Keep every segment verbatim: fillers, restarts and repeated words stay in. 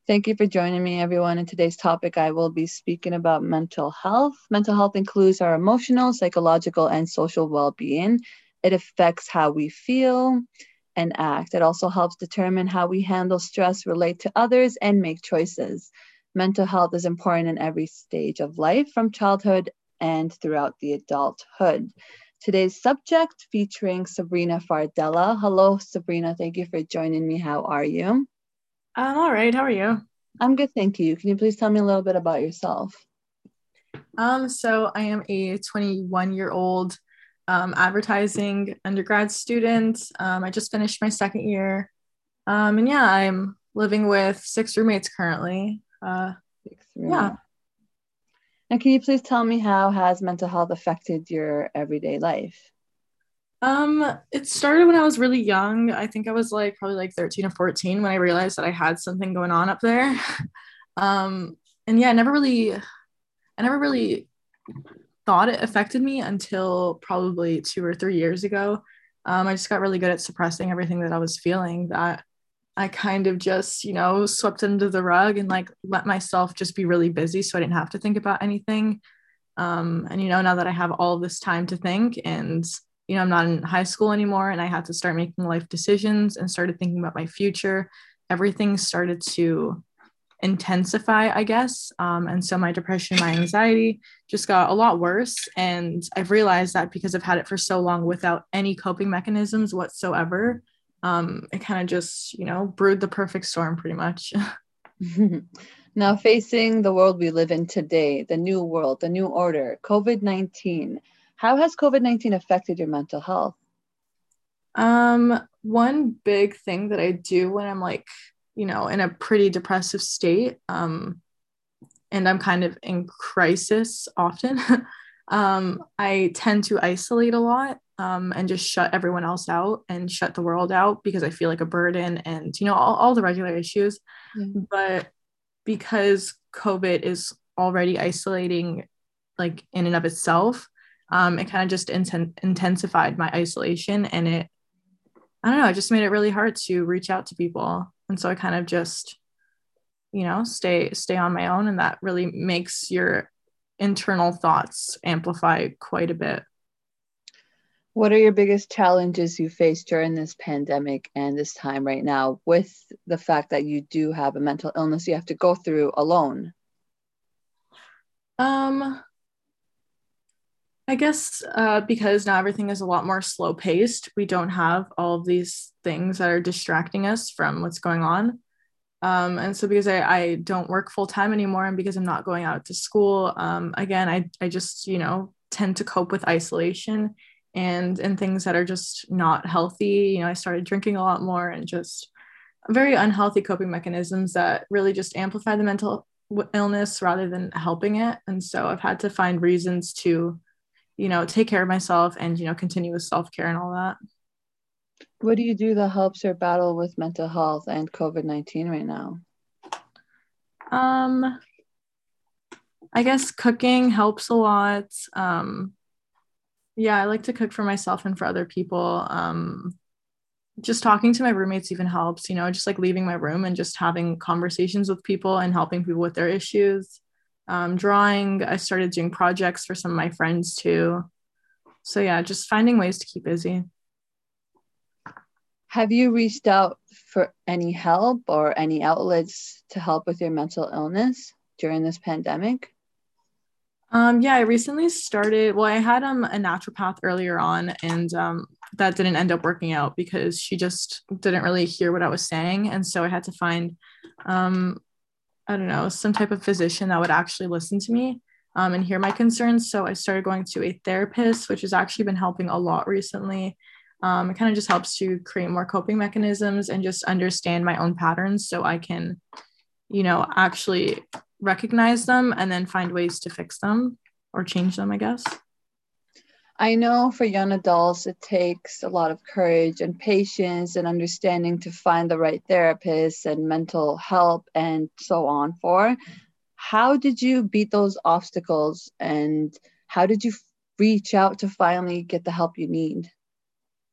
Thank you for joining me, everyone. In today's topic, I will be speaking about mental health. Mental health includes our emotional, psychological, and social well being. It affects how we feel and act. It also helps determine how we handle stress, relate to others, and make choices. Mental health is important in every stage of life, from childhood and throughout the adulthood. Today's subject featuring Sabrina Fardella. Hello, Sabrina. Thank you for joining me. How are you? I'm all right. How are you? I'm good, thank you. Can you please tell me a little bit about yourself? Um, so I am a twenty-one year old um, advertising undergrad student. Um, I just finished my second year. Um, and yeah, I'm living with six roommates currently. Uh, Six yeah. roommates. And can you please tell me how has mental health affected your everyday life? Um, it started when I was really young. I think I was like probably like thirteen or fourteen when I realized that I had something going on up there. um, and yeah, I never really, I never really thought it affected me until probably two or three years ago. Um, I just got really good at suppressing everything that I was feeling that I kind of just, you know, swept under the rug and like let myself just be really busy so I didn't have to think about anything. Um, and, you know, now that I have all this time to think and, you know, I'm not in high school anymore and I had to start making life decisions and started thinking about my future, everything started to intensify, I guess. Um, and so my depression, my anxiety just got a lot worse. And I've realized that because I've had it for so long without any coping mechanisms whatsoever, um, it kind of just, you know, brewed the perfect storm pretty much. Now, facing the world we live in today, the new world, the new order, COVID nineteen, how has COVID nineteen affected your mental health? um, one big thing that I do when I'm like, you know, in a pretty depressive state, um, and I'm kind of in crisis often, um, I tend to isolate a lot um, and just shut everyone else out and shut the world out because I feel like a burden and, you know, all, all the regular issues. Yeah. But because COVID is already isolating, like in and of itself, um, it kind of just inten- intensified my isolation and it, I don't know, it just made it really hard to reach out to people. And so I kind of just you know stay stay on my own and that really makes your internal thoughts amplify quite a bit. What are your biggest challenges you face during this pandemic and this time right now with the fact that you do have a mental illness you have to go through alone? um I guess uh, because now everything is a lot more slow paced, we don't have all of these things that are distracting us from what's going on. Um, and so because I, I don't work full time anymore and because I'm not going out to school, um, again, I, I just, you know, tend to cope with isolation and and things that are just not healthy. You know, I started drinking a lot more and just very unhealthy coping mechanisms that really just amplify the mental illness rather than helping it. And so I've had to find reasons to, you know, take care of myself and, you know, continue with self care and all that. What do you do that helps your battle with mental health and COVID nineteen right now? Um, I guess cooking helps a lot. Um, yeah, I like to cook for myself and for other people. Um, just talking to my roommates even helps, you know, just like leaving my room and just having conversations with people and helping people with their issues. Um, drawing, I started doing projects for some of my friends too. So yeah, just finding ways to keep busy. Have you reached out for any help or any outlets to help with your mental illness during this pandemic? Um, yeah, I recently started. Well, I had um, a naturopath earlier on, and um, that didn't end up working out because she just didn't really hear what I was saying, and so I had to find, um, I don't know, some type of physician that would actually listen to me um, and hear my concerns. So I started going to a therapist, which has actually been helping a lot recently. Um, it kind of just helps to create more coping mechanisms and just understand my own patterns so I can, you know, actually recognize them and then find ways to fix them or change them, I guess. I know for young adults, it takes a lot of courage and patience and understanding to find the right therapist and mental help and so on for. How did you beat those obstacles and how did you reach out to finally get the help you need?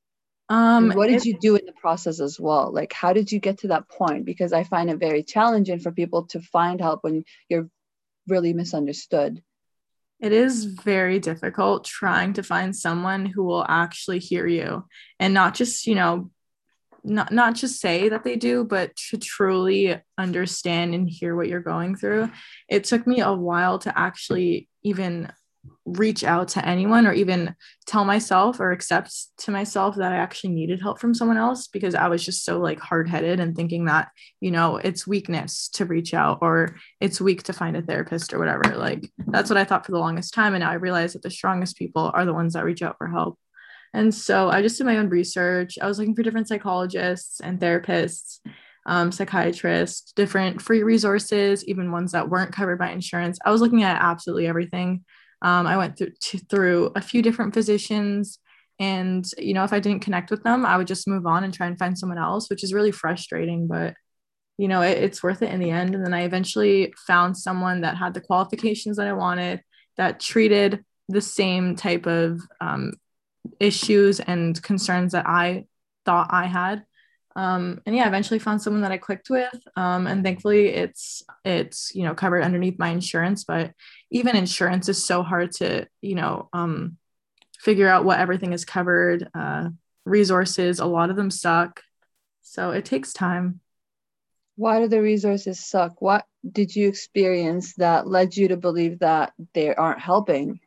Um, And what did it, you do in the process as well? Like, how did you get to that point? Because I find it very challenging for people to find help when you're really misunderstood. it is very difficult trying to find someone who will actually hear you and not just, you know, not not just say that they do, but to truly understand and hear what you're going through. It took me a while to actually even reach out to anyone or even tell myself or accept to myself that I actually needed help from someone else, because I was just so like hard-headed and thinking that, you know, it's weakness to reach out or it's weak to find a therapist or whatever. Like that's what I thought for the longest time. And now I realize that the strongest people are the ones that reach out for help. And so I just did my own research. I was looking for different psychologists and therapists, um, psychiatrists, different free resources, even ones that weren't covered by insurance. I was looking at absolutely everything. Um, I went through to, through a few different physicians, and you know, if I didn't connect with them, I would just move on and try and find someone else, which is really frustrating. But you know, it, it's worth it in the end. And then I eventually found someone that had the qualifications that I wanted, that treated the same type of um, issues and concerns that I thought I had. Um, and yeah, I eventually found someone that I clicked with. Um, and thankfully it's, it's, you know, covered underneath my insurance, but even insurance is so hard to, you know, um, figure out what everything is covered, uh, resources, a lot of them suck. So it takes time. Why do the resources suck? What did you experience that led you to believe that they aren't helping?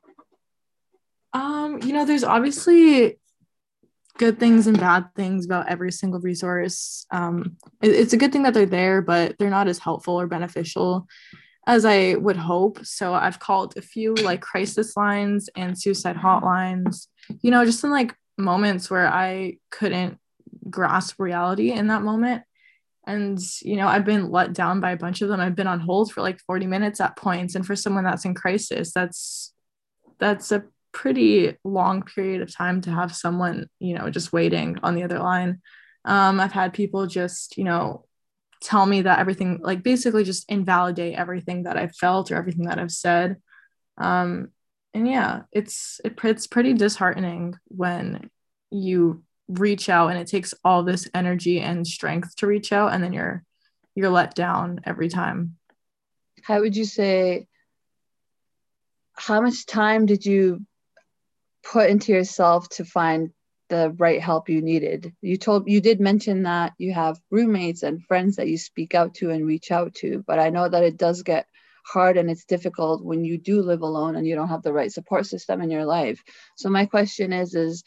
Um, you know, there's obviously good things and bad things about every single resource. Um, it, it's a good thing that they're there, but they're not as helpful or beneficial as I would hope. So I've called a few like crisis lines and suicide hotlines, you know, just in like moments where I couldn't grasp reality in that moment. And, you know, I've been let down by a bunch of them. I've been on hold for like forty minutes at points. And for someone that's in crisis, that's that's a pretty long period of time to have someone, you know, just waiting on the other line. Um, I've had people just, you know, tell me that everything, like basically just invalidate everything that I've felt or everything that I've said. Um, and yeah, it's it, it's pretty disheartening when you reach out and it takes all this energy and strength to reach out, and then you're you're let down every time. How would you say, how much time did you put into yourself to find the right help you needed? You told you did mention that you have roommates and friends that you speak out to and reach out to, but I know that it does get hard and it's difficult when you do live alone and you don't have the right support system in your life. So my question is is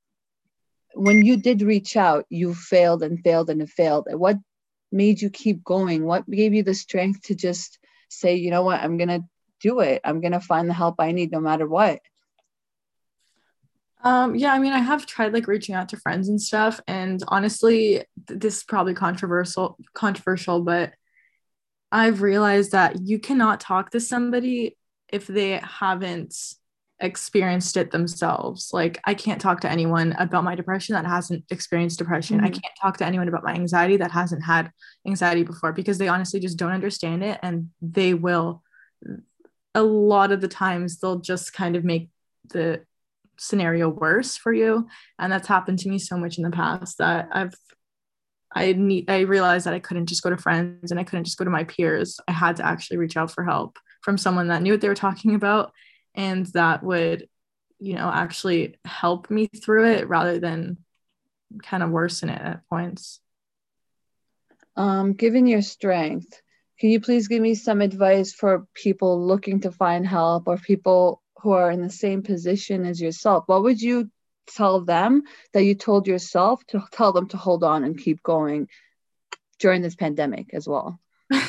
when you did reach out, you failed and failed and failed. What made you keep going? What gave you the strength to just say, you know what, I'm going to do it. I'm going to find the help I need no matter what. Um, yeah, I mean, I have tried like reaching out to friends and stuff, and honestly, th- this is probably controversial, controversial, but I've realized that you cannot talk to somebody if they haven't experienced it themselves. Like, I can't talk to anyone about my depression that hasn't experienced depression. I Mm-hmm. can't talk to anyone about my anxiety that hasn't had anxiety before, because they honestly just don't understand it. And they will, a lot of the times, they'll just kind of make the scenario worse for you. And that's happened to me so much in the past that I've I need I realized that I couldn't just go to friends and I couldn't just go to my peers. I had to actually reach out for help from someone that knew what they were talking about and that would, you know, actually help me through it rather than kind of worsen it at points. Um, given your strength, can you please give me some advice for people looking to find help or people who are in the same position as yourself? What would you tell them that you told yourself to tell them to hold on and keep going during this pandemic as well?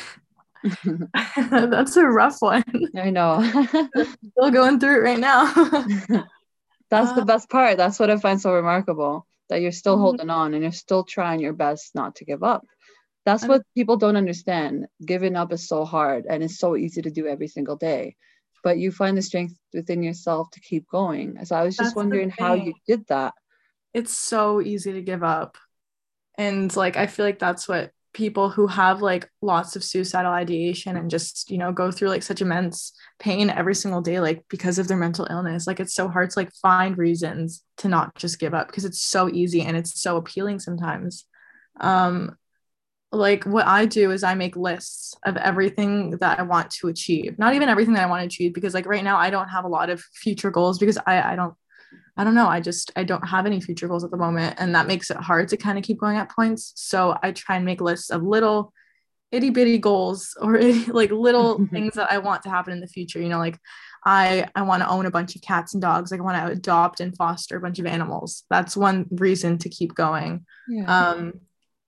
That's a rough one. I know. Still going through it right now. That's the uh, best part. That's what I find so remarkable, that you're still mhm. holding on and you're still trying your best not to give up. That's I mean, what people don't understand. Giving up is so hard and it's so easy to do every single day. But you find the strength within yourself to keep going. So I was just that's the wondering how thing. you did that. It's so easy to give up. And like I feel like that's what people who have like lots of suicidal ideation and just, you know, go through like such immense pain every single day, like because of their mental illness. Like it's so hard to like find reasons to not just give up because it's so easy and it's so appealing sometimes. Um, like what I do is I make lists of everything that I want to achieve. Not even everything that I want to achieve, because like right now I don't have a lot of future goals because I I don't I don't know. I just I don't have any future goals at the moment, and that makes it hard to kind of keep going at points. So I try and make lists of little itty bitty goals or like little things that I want to happen in the future. You know, like I I want to own a bunch of cats and dogs. Like I want to adopt and foster a bunch of animals. That's one reason to keep going. Yeah. Um,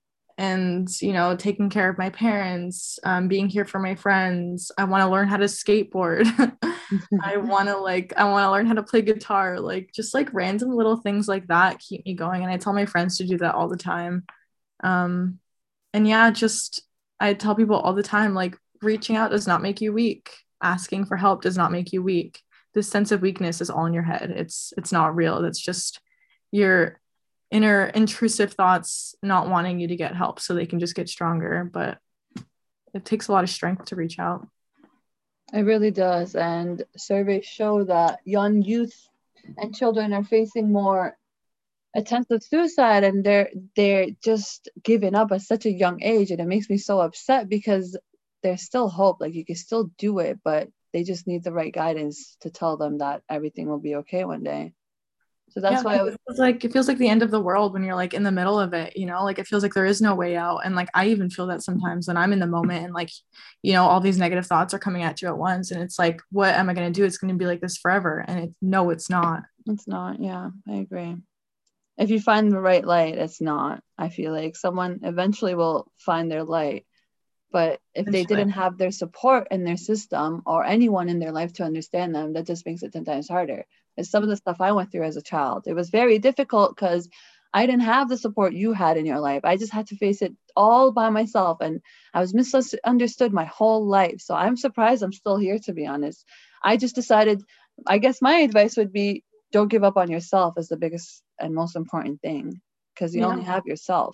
and you know, taking care of my parents, um, being here for my friends. I want to learn how to skateboard. I want to like I want to learn how to play guitar. Like just like random little things like that keep me going, and I tell my friends to do that all the time. Um, and yeah, just I tell people all the time, like reaching out does not make you weak. Asking for help does not make you weak. This sense of weakness is all in your head. It's it's not real. That's just your inner intrusive thoughts not wanting you to get help so they can just get stronger. But it takes a lot of strength to reach out. It really does. And surveys show that young youth and children are facing more attempts of suicide, and they're they're just giving up at such a young age. And it makes me so upset because there's still hope. Like you can still do it, but they just need the right guidance to tell them that everything will be okay one day. So that's Yeah, why I it feels like it feels like the end of the world when you're like in the middle of it, you know, like it feels like there is no way out. And like I even feel that sometimes when I'm in the moment and like, you know, all these negative thoughts are coming at you at once. And it's like, what am I going to do? It's going to be like this forever. And it, no, it's not. It's not. Yeah, I agree. If you find the right light, it's not. I feel like someone eventually will find their light. But if they Eventually. didn't have their support in their system or anyone in their life to understand them, that just makes it ten times harder. It's some of the stuff I went through as a child. It was very difficult because I didn't have the support you had in your life. I just had to face it all by myself, and I was misunderstood my whole life. So I'm surprised I'm still here, to be honest. I just decided, I guess my advice would be don't give up on yourself is the biggest and most important thing, because you Yeah, only have yourself.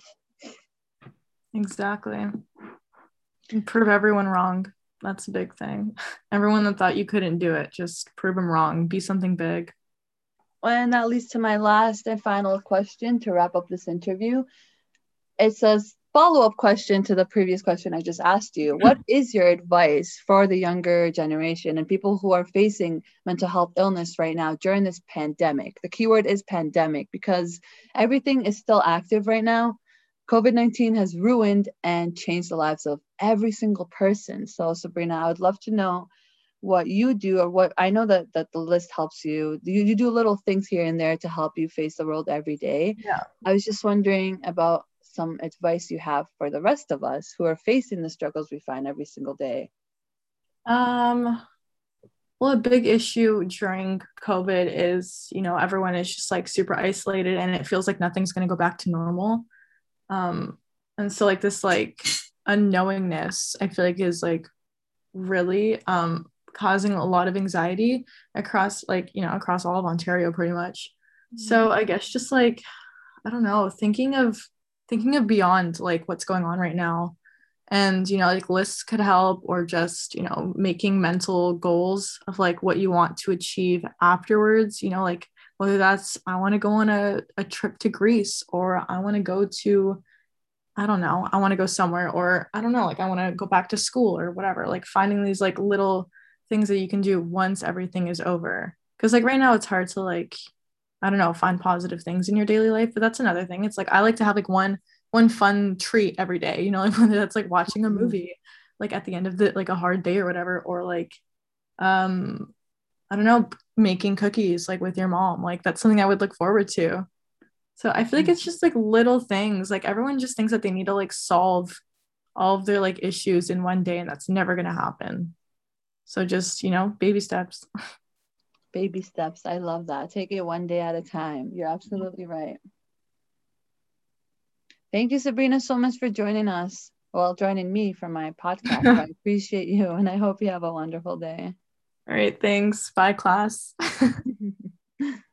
exactly. And prove everyone wrong. That's a big thing. Everyone that thought you couldn't do it, just prove them wrong. Be something big. And that leads to my last and final question to wrap up this interview. It's a follow-up question to the previous question I just asked you. What is your advice for the younger generation and people who are facing mental health illness right now during this pandemic? The keyword is pandemic because everything is still active right now. COVID nineteen has ruined and changed the lives of every single person. So Sabrina, I would love to know what you do, or what I know that that the list helps you. You, you do little things here and there to help you face the world every day. Yeah. I was just wondering about some advice you have for the rest of us who are facing the struggles we find every single day. Um, well, a big issue during COVID is, you know, everyone is just like super isolated and it feels like nothing's going to go back to normal. Um, and so like this like unknowingness, I feel like is like really um causing a lot of anxiety across like, you know, across all of Ontario pretty much. So I guess just like, I don't know, thinking of thinking of beyond like what's going on right now. And, you know, like lists could help, or just, you know, making mental goals of like what you want to achieve afterwards, you know, like whether that's I want to go on a, a trip to Greece, or I want to go to, I don't know, I want to go somewhere, or I don't know, like I want to go back to school or whatever, like finding these like little things that you can do once everything is over. Because like right now it's hard to like, I don't know, find positive things in your daily life, but that's another thing. It's like I like to have like one one fun treat every day, you know, like whether that's like watching a movie like at the end of the like a hard day or whatever, or like um I don't know, making cookies like with your mom. Like that's something I would look forward to. So I feel like it's just like little things. Like everyone just thinks that they need to like solve all of their like issues in one day, and that's never gonna happen. So just, you know, baby steps. Baby steps. I love that. Take it one day at a time. You're absolutely right. Thank you, Sabrina, so much for joining us. Well, joining me for my podcast. I appreciate you, and I hope you have a wonderful day. All right, thanks. Bye, class.